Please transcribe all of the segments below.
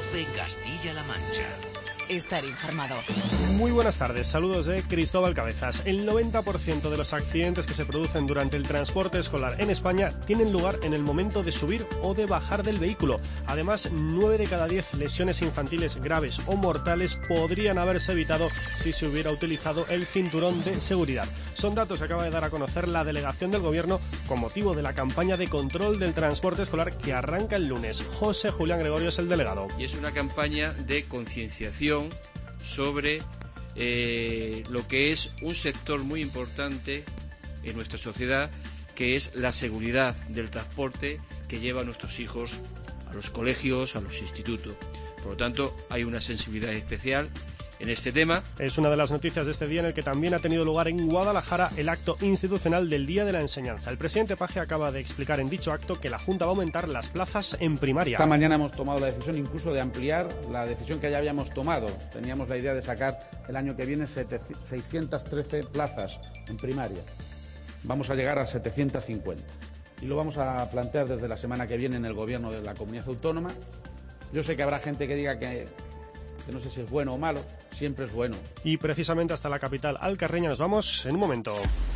COPE Castilla-La Mancha. Estar informado. Muy buenas tardes, saludos de Cristóbal Cabezas. El 90% de los accidentes que se producen durante el transporte escolar en España tienen lugar en el momento de subir o de bajar del vehículo. Además, 9 de cada 10 lesiones infantiles graves o mortales podrían haberse evitado si se hubiera utilizado el cinturón de seguridad. Son datos que acaba de dar a conocer la delegación del Gobierno con motivo de la campaña de control del transporte escolar que arranca el lunes. José Julián Gregorio es el delegado. Y es una campaña de concienciación sobre lo que es un sector muy importante en nuestra sociedad, que es la seguridad del transporte que lleva a nuestros hijos a los colegios, a los institutos. Por lo tanto, hay una sensibilidad especial en este tema. Es una de las noticias de este día en el que también ha tenido lugar en Guadalajara el acto institucional del Día de la Enseñanza. El presidente Paje acaba de explicar en dicho acto que la Junta va a aumentar las plazas en primaria. Esta mañana hemos tomado la decisión incluso de ampliar la decisión que ya habíamos tomado. Teníamos la idea de sacar el año que viene 613 plazas en primaria. Vamos a llegar a 750. Y lo vamos a plantear desde la semana que viene en el Gobierno de la Comunidad Autónoma. Yo sé que habrá gente que diga que no sé si es bueno o malo, siempre es bueno. Y precisamente hasta la capital alcarreña nos vamos en un momento.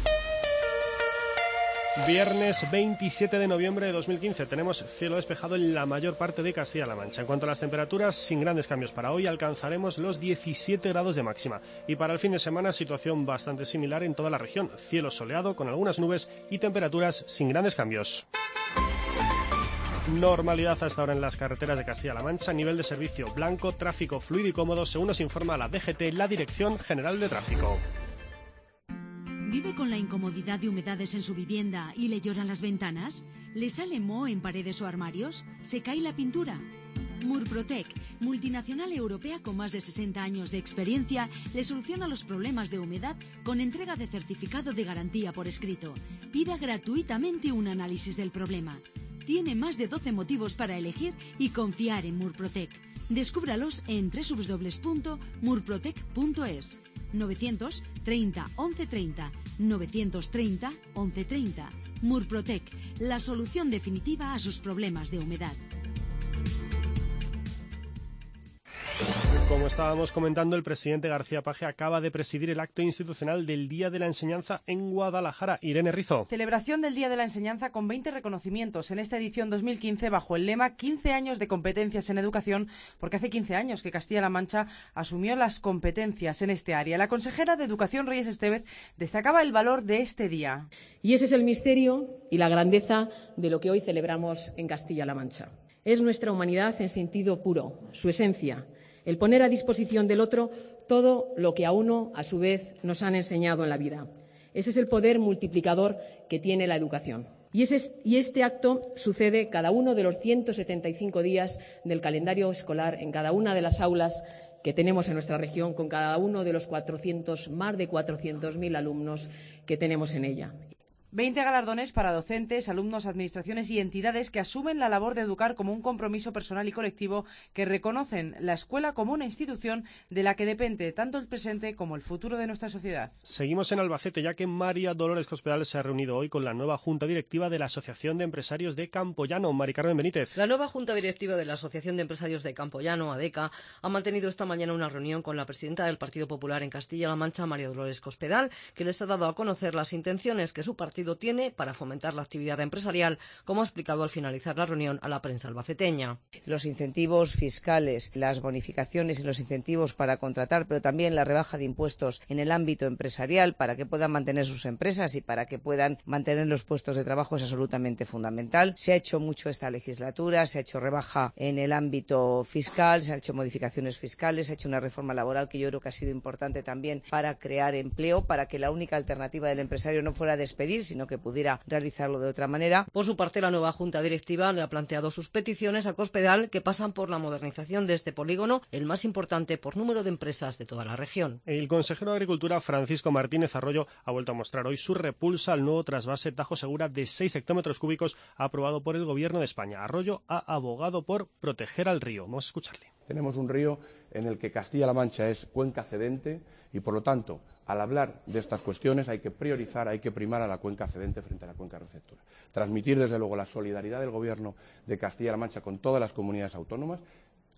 Viernes 27 de noviembre de 2015. Tenemos cielo despejado en la mayor parte de Castilla-La Mancha. En cuanto a las temperaturas, sin grandes cambios para hoy, alcanzaremos los 17 grados de máxima. Y para el fin de semana, situación bastante similar en toda la región. Cielo soleado con algunas nubes y temperaturas sin grandes cambios. Normalidad hasta ahora en las carreteras de Castilla-La Mancha, nivel de servicio blanco, tráfico fluido y cómodo, según nos informa la DGT, la Dirección General de Tráfico. ¿Vive con la incomodidad de humedades en su vivienda y le lloran las ventanas? ¿Le sale moho en paredes o armarios? ¿Se cae la pintura? Murprotec, multinacional europea con más de 60 años de experiencia, le soluciona los problemas de humedad con entrega de certificado de garantía por escrito. Pida gratuitamente un análisis del problema. Tiene más de 12 motivos para elegir y confiar en Murprotec. Descúbralos en www.murprotec.es. 930 1130 930 1130. Murprotec, la solución definitiva a sus problemas de humedad. Como estábamos comentando, el presidente García Paje acaba de presidir el acto institucional del Día de la Enseñanza en Guadalajara. Irene Rizo. Celebración del Día de la Enseñanza con 20 reconocimientos en esta edición 2015 bajo el lema 15 años de competencias en educación, porque hace 15 años que Castilla-La Mancha asumió las competencias en este área. La consejera de Educación, Reyes Estevez, destacaba el valor de este día. Y ese es el misterio y la grandeza de lo que hoy celebramos en Castilla-La Mancha. Es nuestra humanidad en sentido puro, su esencia. El poner a disposición del otro todo lo que a uno, a su vez, nos han enseñado en la vida. Ese es el poder multiplicador que tiene la educación. Y este acto sucede cada uno de los 175 días del calendario escolar en cada una de las aulas que tenemos en nuestra región, con cada uno de los más de 400.000 alumnos que tenemos en ella. 20 galardones para docentes, alumnos, administraciones y entidades que asumen la labor de educar como un compromiso personal y colectivo, que reconocen la escuela como una institución de la que depende tanto el presente como el futuro de nuestra sociedad. Seguimos en Albacete, ya que María Dolores Cospedal se ha reunido hoy con la nueva Junta Directiva de la Asociación de Empresarios de Campoyano. Mari Carmen Benítez. La nueva Junta Directiva de la Asociación de Empresarios de Campoyano, ADECA, ha mantenido esta mañana una reunión con la presidenta del Partido Popular en Castilla-La Mancha, María Dolores Cospedal, que les ha dado a conocer las intenciones que su partido tiene para fomentar la actividad empresarial, como ha explicado al finalizar la reunión a la prensa albaceteña. Los incentivos fiscales, las bonificaciones y los incentivos para contratar, pero también la rebaja de impuestos en el ámbito empresarial para que puedan mantener sus empresas y para que puedan mantener los puestos de trabajo es absolutamente fundamental. Se ha hecho mucho esta legislatura, se ha hecho rebaja en el ámbito fiscal, se han hecho modificaciones fiscales, se ha hecho una reforma laboral que yo creo que ha sido importante también para crear empleo, para que la única alternativa del empresario no fuera despedir, sino que pudiera realizarlo de otra manera. Por su parte, la nueva Junta Directiva le ha planteado sus peticiones a Cospedal, que pasan por la modernización de este polígono, el más importante por número de empresas de toda la región. El consejero de Agricultura, Francisco Martínez Arroyo, ha vuelto a mostrar hoy su repulsa al nuevo trasvase Tajo Segura de 6 hectómetros cúbicos aprobado por el Gobierno de España. Arroyo ha abogado por proteger al río. Vamos a escucharle. Tenemos un río en el que Castilla-La Mancha es cuenca cedente y, por lo tanto, al hablar de estas cuestiones hay que priorizar, hay que primar a la cuenca cedente frente a la cuenca receptora. Transmitir, desde luego, la solidaridad del Gobierno de Castilla-La Mancha con todas las comunidades autónomas,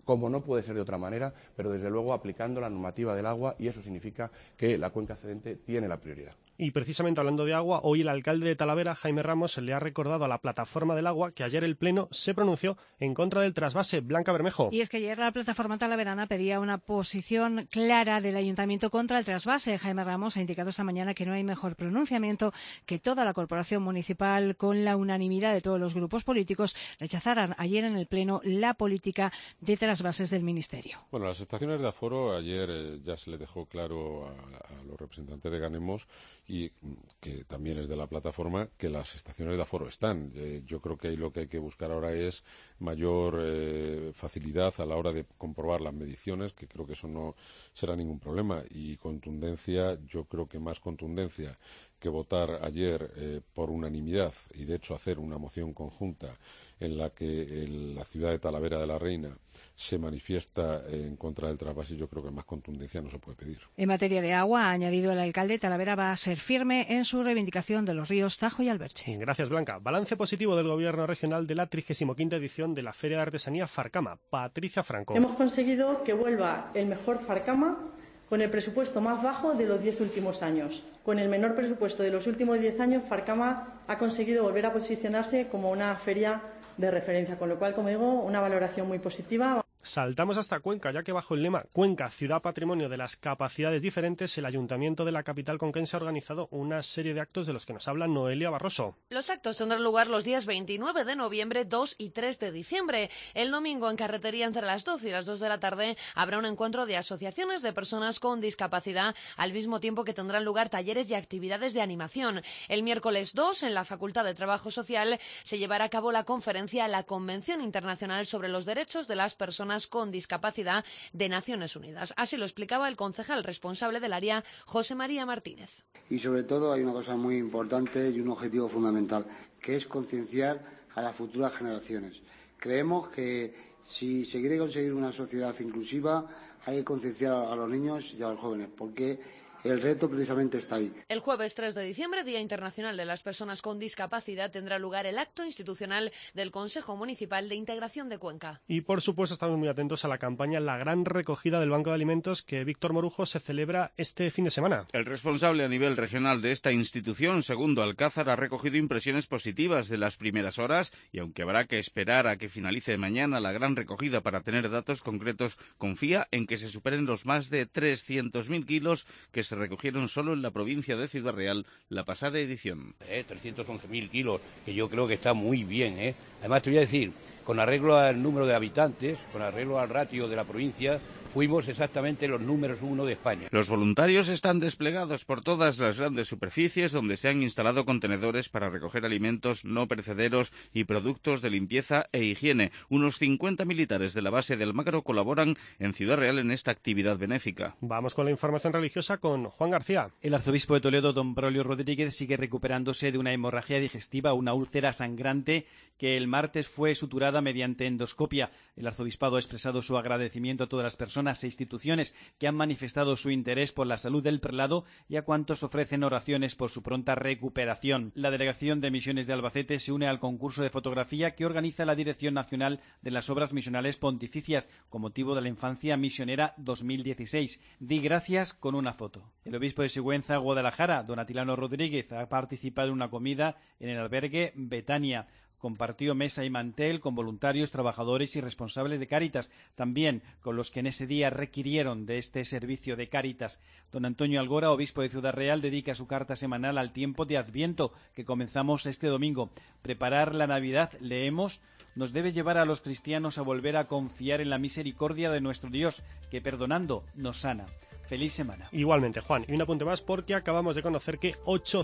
como no puede ser de otra manera, pero desde luego aplicando la normativa del agua, y eso significa que la cuenca cedente tiene la prioridad. Y precisamente hablando de agua, hoy el alcalde de Talavera, Jaime Ramos, le ha recordado a la Plataforma del Agua que ayer el Pleno se pronunció en contra del trasvase. Blanca Bermejo. Y es que ayer la Plataforma talaverana pedía una posición clara del Ayuntamiento contra el trasvase. Jaime Ramos ha indicado esta mañana que no hay mejor pronunciamiento que toda la Corporación Municipal, con la unanimidad de todos los grupos políticos, rechazaran ayer en el Pleno la política de trasvases del Ministerio. Bueno, las estaciones de aforo ayer ya se le dejó claro a los representantes de Ganemos, y que también es de la plataforma, que las estaciones de aforo están. Yo creo que ahí lo que hay que buscar ahora es mayor facilidad a la hora de comprobar las mediciones, que creo que eso no será ningún problema, y contundencia. Yo creo que más contundencia que votar ayer por unanimidad, y de hecho hacer una moción conjunta en la que la ciudad de Talavera de la Reina se manifiesta en contra del trasvase. Yo creo que más contundencia no se puede pedir. En materia de agua, ha añadido el alcalde, Talavera va a ser firme en su reivindicación de los ríos Tajo y Alberche. Gracias, Blanca. Balance positivo del Gobierno regional de la 35ª edición de la Feria de Artesanía Farcama. Patricia Franco. Hemos conseguido que vuelva el mejor Farcama con el presupuesto más bajo de los 10 últimos años. Con el menor presupuesto de los últimos 10 años, Farcama ha conseguido volver a posicionarse como una feria de referencia, con lo cual, como digo, una valoración muy positiva. Saltamos hasta Cuenca, ya que bajo el lema Cuenca, ciudad patrimonio de las capacidades diferentes, el Ayuntamiento de la capital conquense ha organizado una serie de actos de los que nos habla Noelia Barroso. Los actos tendrán lugar los días 29 de noviembre, 2 y 3 de diciembre. El domingo, en Carretería, entre las 12 y las 2 de la tarde, habrá un encuentro de asociaciones de personas con discapacidad, al mismo tiempo que tendrán lugar talleres y actividades de animación. El miércoles 2, en la Facultad de Trabajo Social, se llevará a cabo la conferencia La Convención Internacional sobre los Derechos de las Personas con Discapacidad de Naciones Unidas. Así lo explicaba el concejal responsable del área, José María Martínez. Y sobre todo hay una cosa muy importante y un objetivo fundamental, que es concienciar a las futuras generaciones. Creemos que si se quiere conseguir una sociedad inclusiva, hay que concienciar a los niños y a los jóvenes, porque el reto precisamente está ahí. El jueves 3 de diciembre, Día Internacional de las Personas con Discapacidad, tendrá lugar el acto institucional del Consejo Municipal de Integración de Cuenca. Y por supuesto estamos muy atentos a la campaña La Gran Recogida del Banco de Alimentos, que Víctor Morujo se celebra este fin de semana. El responsable a nivel regional de esta institución, Segundo Alcázar, ha recogido impresiones positivas de las primeras horas, y aunque habrá que esperar a que finalice mañana la gran recogida para tener datos concretos, confía en que se superen los más de 300.000 kilos que se recogieron solo en la provincia de Ciudad Real la pasada edición. 311.000 kilos, que yo creo que está muy bien. Además, te voy a decir, con arreglo al número de habitantes, con arreglo al ratio de la provincia, fuimos exactamente los números 1 de España. Los voluntarios están desplegados por todas las grandes superficies donde se han instalado contenedores para recoger alimentos no perecederos y productos de limpieza e higiene. Unos 50 militares de la base de Almagro colaboran en Ciudad Real en esta actividad benéfica. Vamos con la información religiosa con Juan García. El arzobispo de Toledo, don Braulio Rodríguez, sigue recuperándose de una hemorragia digestiva, una úlcera sangrante que el martes fue suturada mediante endoscopia. El arzobispado ha expresado su agradecimiento a todas las personas e instituciones que han manifestado su interés por la salud del prelado y a cuantos ofrecen oraciones por su pronta recuperación. La Delegación de Misiones de Albacete se une al concurso de fotografía que organiza la Dirección Nacional de las Obras Misionales Pontificias con motivo de la Infancia Misionera 2016. Di gracias con una foto. El obispo de Sigüenza, Guadalajara, don Atilano Rodríguez, ha participado en una comida en el albergue Betania. Compartió mesa y mantel con voluntarios, trabajadores y responsables de Cáritas, también con los que en ese día requirieron de este servicio de Cáritas. Don Antonio Algora, obispo de Ciudad Real, dedica su carta semanal al tiempo de Adviento que comenzamos este domingo. Preparar la Navidad, leemos, nos debe llevar a los cristianos a volver a confiar en la misericordia de nuestro Dios, que perdonando nos sana. Feliz semana. Igualmente, Juan. Y un apunte más porque acabamos de conocer que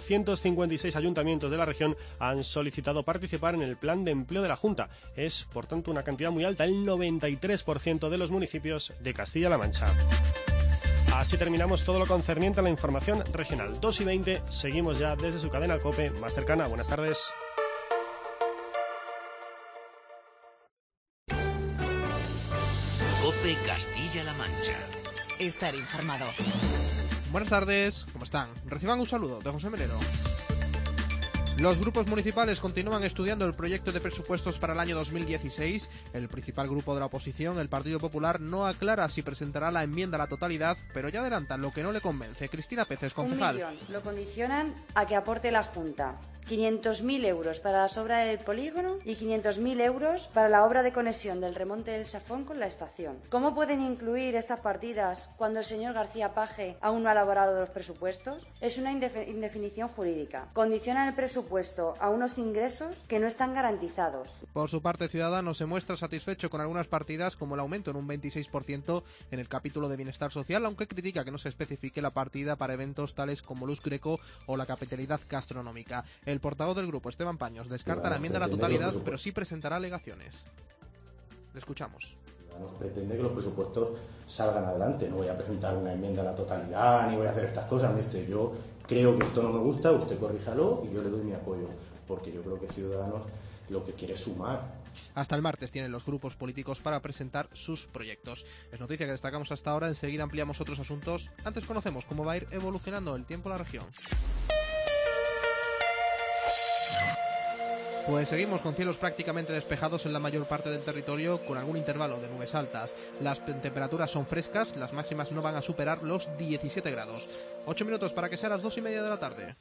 856 ayuntamientos de la región han solicitado participar en el plan de empleo de la Junta. Es, por tanto, una cantidad muy alta, el 93% de los municipios de Castilla-La Mancha. Así terminamos todo lo concerniente a la información regional. 2:20, seguimos ya desde su cadena COPE más cercana. Buenas tardes. COPE Castilla-La Mancha. Estar informado. Buenas tardes, ¿cómo están? Reciban un saludo de José Melero. Los grupos municipales continúan estudiando el proyecto de presupuestos para el año 2016. El principal grupo de la oposición, el Partido Popular, no aclara si presentará la enmienda a la totalidad, pero ya adelantan lo que no le convence. Cristina Peces, concejal. 1 millón. Lo condicionan a que aporte la Junta 500.000 euros para las obras del polígono y 500.000 euros para la obra de conexión del remonte del Safón con la estación. ¿Cómo pueden incluir estas partidas cuando el señor García Page aún no ha elaborado los presupuestos? Es una indefinición jurídica. Condicionan el presupuesto a unos ingresos que no están garantizados. Por su parte, Ciudadanos se muestra satisfecho con algunas partidas, como el aumento en un 26% en el capítulo de Bienestar Social, aunque critica que no se especifique la partida para eventos tales como Luz Greco o la capitalidad gastronómica. El portavoz del grupo, Esteban Paños, descarta la enmienda a la totalidad, pero sí presentará alegaciones. Le escuchamos. Pretende que los presupuestos salgan adelante. No voy a presentar una enmienda a la totalidad ni voy a hacer estas cosas. Yo creo que esto no me gusta, usted corríjalo y yo le doy mi apoyo, porque yo creo que Ciudadanos lo que quiere es sumar. Hasta el martes tienen los grupos políticos para presentar sus proyectos. Es noticia que destacamos hasta ahora, enseguida ampliamos otros asuntos. Antes conocemos cómo va a ir evolucionando el tiempo en la región. Pues seguimos con cielos prácticamente despejados en la mayor parte del territorio, con algún intervalo de nubes altas. Las temperaturas son frescas, las máximas no van a superar los 17 grados. 8 minutos para que sea las 2:30 de la tarde.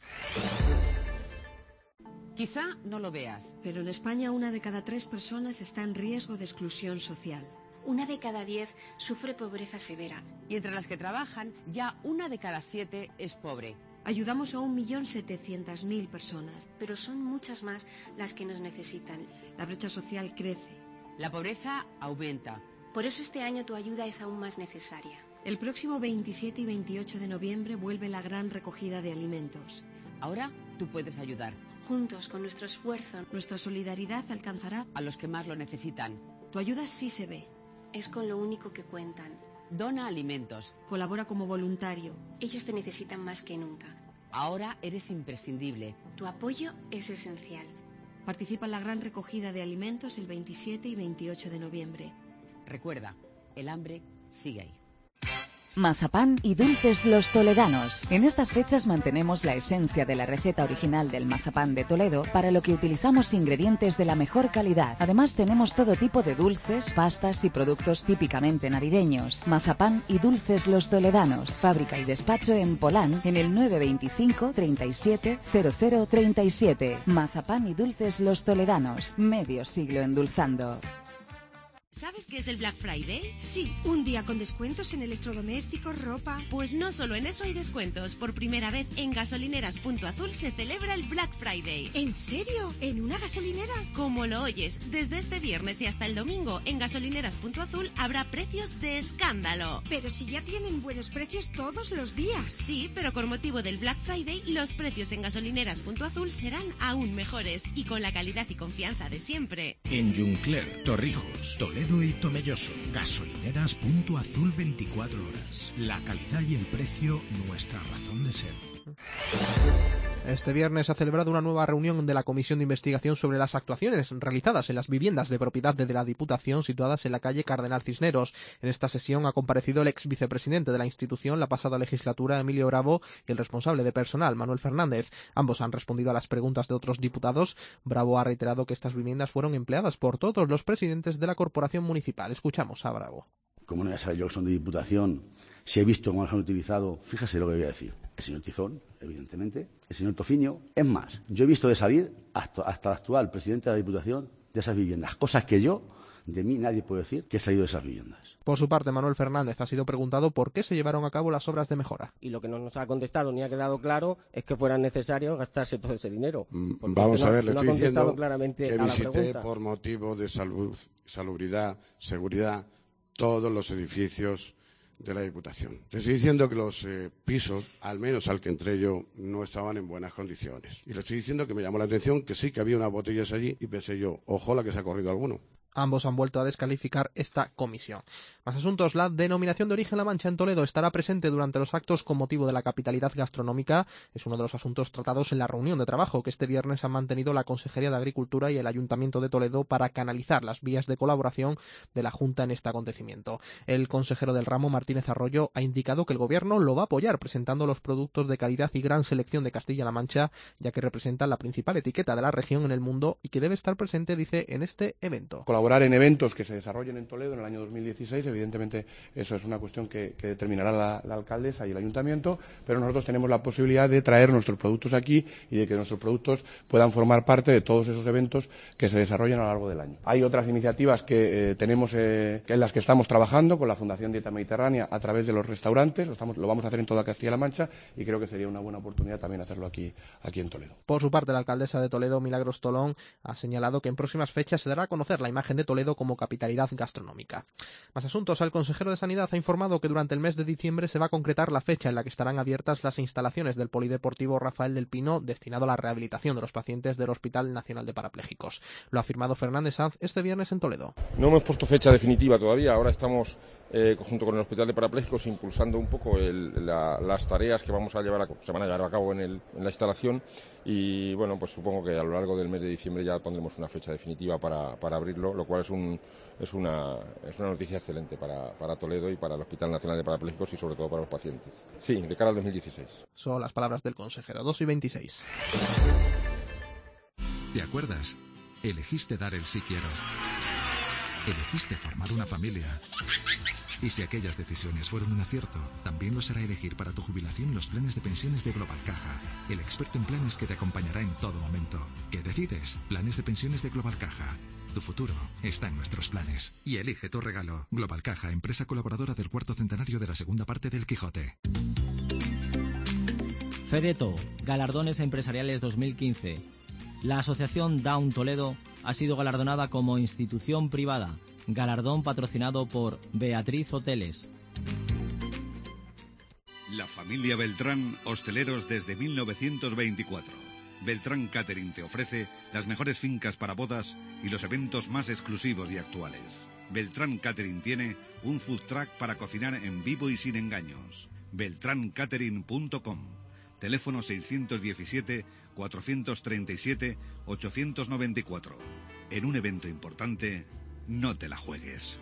Quizá no lo veas, pero en España 1 de cada 3 personas está en riesgo de exclusión social. 1 de cada 10 sufre pobreza severa. Y entre las que trabajan, ya 1 de cada 7 es pobre. Ayudamos a 1.700.000 personas, pero son muchas más las que nos necesitan. La brecha social crece. La pobreza aumenta. Por eso este año tu ayuda es aún más necesaria. El próximo 27 y 28 de noviembre vuelve la gran recogida de alimentos. Ahora tú puedes ayudar. Juntos, con nuestro esfuerzo, nuestra solidaridad alcanzará a los que más lo necesitan. Tu ayuda sí se ve. Es con lo único que cuentan. Dona alimentos. Colabora como voluntario. Ellos te necesitan más que nunca. Ahora eres imprescindible. Tu apoyo es esencial. Participa en la gran recogida de alimentos el 27 y 28 de noviembre. Recuerda, el hambre sigue ahí. Mazapán y dulces Los Toledanos. En estas fechas mantenemos la esencia de la receta original del mazapán de Toledo, para lo que utilizamos ingredientes de la mejor calidad. Además tenemos todo tipo de dulces, pastas y productos típicamente navideños. Mazapán y dulces Los Toledanos. Fábrica y despacho en Polán, en el 925 37 00 37. Mazapán y dulces Los Toledanos. Medio siglo endulzando. ¿Sabes qué es el Black Friday? Sí, un día con descuentos en electrodomésticos, ropa... Pues no solo en eso hay descuentos. Por primera vez en Gasolineras.azul se celebra el Black Friday. ¿En serio? ¿En una gasolinera? Como lo oyes, desde este viernes y hasta el domingo en Gasolineras.azul habrá precios de escándalo. Pero si ya tienen buenos precios todos los días. Sí, pero con motivo del Black Friday los precios en Gasolineras.azul serán aún mejores y con la calidad y confianza de siempre. En Juncler, Torrijos, Toledo y Tomelloso. Gasolineras.azul 24 horas. La calidad y el precio, nuestra razón de ser. Este viernes se ha celebrado una nueva reunión de la Comisión de Investigación sobre las actuaciones realizadas en las viviendas de propiedad de la Diputación situadas en la calle Cardenal Cisneros. En esta sesión ha comparecido el ex vicepresidente de la institución la pasada legislatura, Emilio Bravo, y el responsable de personal, Manuel Fernández. Ambos han respondido a las preguntas de otros diputados. Bravo ha reiterado que estas viviendas fueron empleadas por todos los presidentes de la corporación municipal. Escuchamos a Bravo. Como no voy a saber yo que son de Diputación, si he visto cómo las han utilizado, fíjese lo que voy a decir. El señor Tizón, evidentemente, el señor Tofiño. Es más, yo he visto de salir hasta el actual presidente de la Diputación de esas viviendas, cosas que yo, de mí nadie puede decir que he salido de esas viviendas. Por su parte, Manuel Fernández ha sido preguntado por qué se llevaron a cabo las obras de mejora. Y lo que no nos ha contestado ni ha quedado claro es que fuera necesario gastarse todo ese dinero. Vamos a ver, le estoy diciendo claramente que a la visité pregunta. por motivo de salud, salubridad, seguridad, todos los edificios de la Diputación. Le estoy diciendo que los pisos, al menos al que entré yo, no estaban en buenas condiciones. Y le estoy diciendo que me llamó la atención que sí que había unas botellas allí y pensé yo, ojo la que se ha corrido alguno. Ambos han vuelto a descalificar esta comisión. Más asuntos. La denominación de origen La Mancha en Toledo estará presente durante los actos con motivo de la capitalidad gastronómica. Es uno de los asuntos tratados en la reunión de trabajo que este viernes han mantenido la Consejería de Agricultura y el Ayuntamiento de Toledo para canalizar las vías de colaboración de la Junta en este acontecimiento. El consejero del ramo, Martínez Arroyo, ha indicado que el Gobierno lo va a apoyar presentando los productos de calidad y gran selección de Castilla-La Mancha, ya que representan la principal etiqueta de la región en el mundo y que debe estar presente, dice, en este evento. Colaborar en eventos que se desarrollen en Toledo en el año 2016, evidentemente eso es una cuestión que determinará la alcaldesa y el ayuntamiento, pero nosotros tenemos la posibilidad de traer nuestros productos aquí y de que nuestros productos puedan formar parte de todos esos eventos que se desarrollan a lo largo del año. Hay otras iniciativas que tenemos en las que estamos trabajando con la Fundación Dieta Mediterránea a través de los restaurantes, lo vamos a hacer en toda Castilla-La Mancha y creo que sería una buena oportunidad también hacerlo aquí en Toledo. Por su parte, la alcaldesa de Toledo, Milagros Tolón, ha señalado que en próximas fechas se dará a conocer la imagen de Toledo como capitalidad gastronómica. Más asuntos. El consejero de Sanidad ha informado que durante el mes de diciembre se va a concretar la fecha en la que estarán abiertas las instalaciones del Polideportivo Rafael del Pino destinado a la rehabilitación de los pacientes del Hospital Nacional de Parapléjicos. Lo ha afirmado Fernández Sanz este viernes en Toledo. No hemos puesto fecha definitiva todavía. Ahora estamos junto con el Hospital de Parapléjicos impulsando un poco las tareas que se van a llevar a cabo en la instalación y bueno, pues supongo que a lo largo del mes de diciembre ya pondremos una fecha definitiva para abrirlo, lo cual es una noticia excelente para Toledo y para el Hospital Nacional de Parapléjicos y sobre todo para los pacientes. Sí, de cara al 2016. Son las palabras del consejero. 2:26. ¿Te acuerdas? Elegiste dar el sí quiero. Elegiste formar una familia. Y si aquellas decisiones fueron un acierto, también lo será elegir para tu jubilación los planes de pensiones de Global Caja, el experto en planes que te acompañará en todo momento. ¿Qué decides? Planes de pensiones de Global Caja. Tu futuro está en nuestros planes. Y elige tu regalo. Global Caja, empresa colaboradora del 4º centenario de la segunda parte del Quijote. Fedeto, Galardones Empresariales 2015. La asociación Down Toledo ha sido galardonada como institución privada. Galardón patrocinado por Beatriz Hoteles. La familia Beltrán, hosteleros desde 1924. Beltrán Catering te ofrece las mejores fincas para bodas y los eventos más exclusivos y actuales. Beltrán Catering tiene un food truck para cocinar en vivo y sin engaños. beltrancatering.com. Teléfono 617-437-894. En un evento importante, no te la juegues.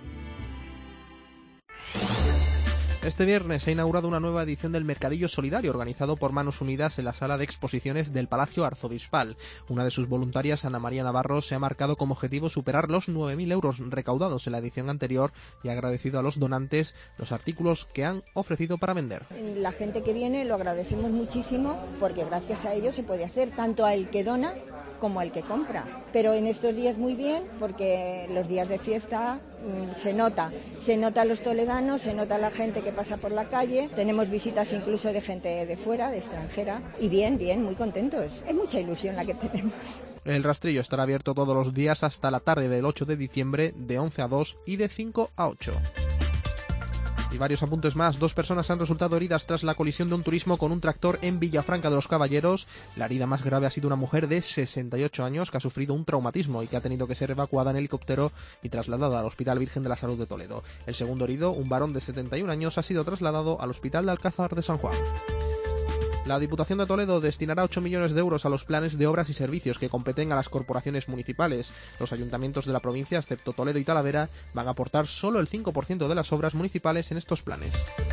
Este viernes se ha inaugurado una nueva edición del Mercadillo Solidario organizado por Manos Unidas en la sala de exposiciones del Palacio Arzobispal. Una de sus voluntarias, Ana María Navarro, se ha marcado como objetivo superar los 9.000 euros recaudados en la edición anterior y ha agradecido a los donantes los artículos que han ofrecido para vender. La gente que viene lo agradecemos muchísimo porque gracias a ellos se puede hacer tanto al que dona como al que compra. Pero en estos días muy bien porque los días de fiesta se nota a los toledanos, se nota a la gente que pasa por la calle, tenemos visitas incluso de gente de fuera, de extranjera y bien, muy contentos. Es mucha ilusión la que tenemos. El rastrillo estará abierto todos los días hasta la tarde del 8 de diciembre de 11 a 2 y de 5 a 8. Y varios apuntes más. 2 personas han resultado heridas tras la colisión de un turismo con un tractor en Villafranca de los Caballeros. La herida más grave ha sido una mujer de 68 años que ha sufrido un traumatismo y que ha tenido que ser evacuada en helicóptero y trasladada al Hospital Virgen de la Salud de Toledo. El segundo herido, un varón de 71 años, ha sido trasladado al Hospital de Alcázar de San Juan. La Diputación de Toledo destinará 8 millones de euros a los planes de obras y servicios que competen a las corporaciones municipales. Los ayuntamientos de la provincia, excepto Toledo y Talavera, van a aportar solo el 5% de las obras municipales en estos planes.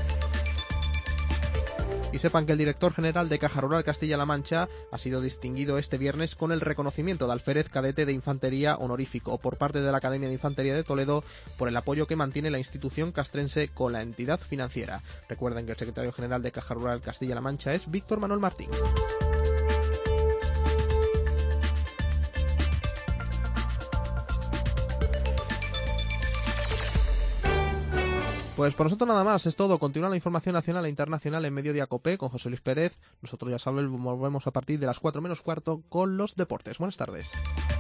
Y sepan que el director general de Caja Rural Castilla-La Mancha ha sido distinguido este viernes con el reconocimiento de alférez cadete de infantería honorífico por parte de la Academia de Infantería de Toledo por el apoyo que mantiene la institución castrense con la entidad financiera. Recuerden que el secretario general de Caja Rural Castilla-La Mancha es Víctor Manuel Martín. Pues por nosotros nada más, es todo. Continúa la información nacional e internacional en Mediodía Copé con José Luis Pérez. Nosotros ya saben, volvemos a partir de las 4 menos cuarto con los deportes. Buenas tardes.